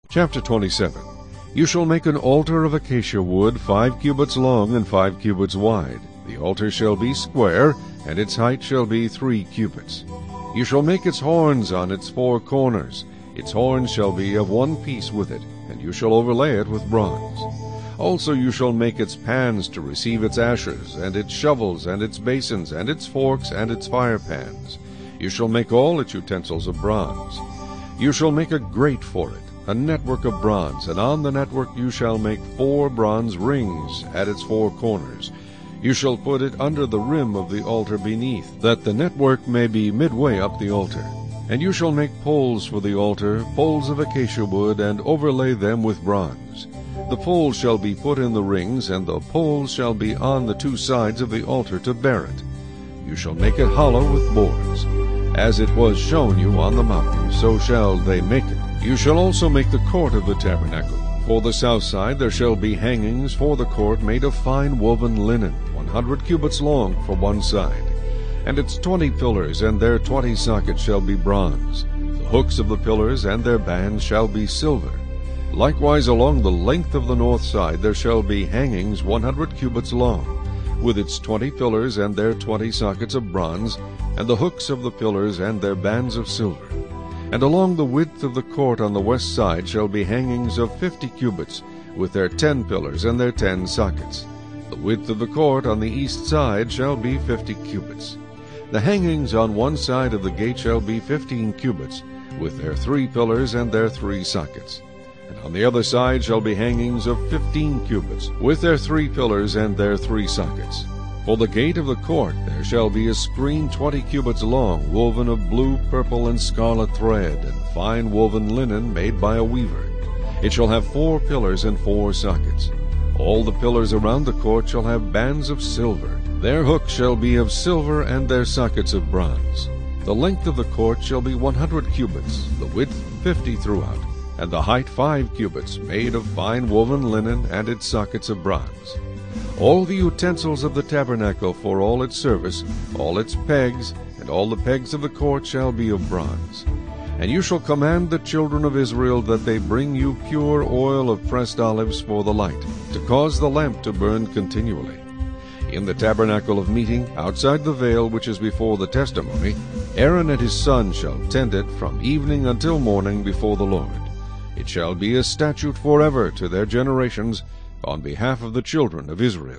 Chapter 27. You shall make an altar of acacia wood 5 cubits long and 5 cubits wide. The altar shall be square, and its height shall be 3 cubits. You shall make its horns on its 4 corners. Its horns shall be of one piece with it, and you shall overlay it with bronze. Also you shall make its pans to receive its ashes, and its shovels, and its basins, and its forks, and its firepans. You shall make all its utensils of bronze. You shall make a grate for it, a network of bronze, and on the network you shall make 4 bronze rings at its 4 corners. You shall put it under the rim of the altar beneath, that the network may be midway up the altar. And you shall make poles for the altar, poles of acacia wood, and overlay them with bronze. The poles shall be put in the rings, and the poles shall be on the 2 sides of the altar to bear it. You shall make it hollow with boards. As it was shown you on the mountain, so shall they make it. You shall also make the court of the tabernacle. For the south side there shall be hangings for the court made of fine woven linen, 100 cubits long for one side. And its 20 pillars and their 20 sockets shall be bronze. The hooks of the pillars and their bands shall be silver. Likewise along the length of the north side there shall be hangings 100 cubits long, with its 20 pillars and their 20 sockets of bronze, and the hooks of the pillars and their bands of silver. And along the width of the court on the west side shall be hangings of 50 cubits, with their 10 pillars and their 10 sockets. The width of the court on the east side shall be 50 cubits. The hangings on one side of the gate shall be 15 cubits, with their 3 pillars and their 3 sockets. And on the other side shall be hangings of 15 cubits, with their 3 pillars and their 3 sockets. For the gate of the court there shall be a screen 20 cubits long, woven of blue, purple, and scarlet thread, and fine woven linen made by a weaver. It shall have 4 pillars and 4 sockets. All the pillars around the court shall have bands of silver. Their hooks shall be of silver, and their sockets of bronze. The length of the court shall be 100 cubits, the width 50 throughout, and the height 5 cubits, made of fine woven linen, and its sockets of bronze. All the utensils of the tabernacle for all its service, all its pegs, and all the pegs of the court shall be of bronze. And you shall command the children of Israel that they bring you pure oil of pressed olives for the light, to cause the lamp to burn continually. In the tabernacle of meeting, outside the veil which is before the testimony, Aaron and his sons shall tend it from evening until morning before the Lord. It shall be a statute forever to their generations, on behalf of the children of Israel.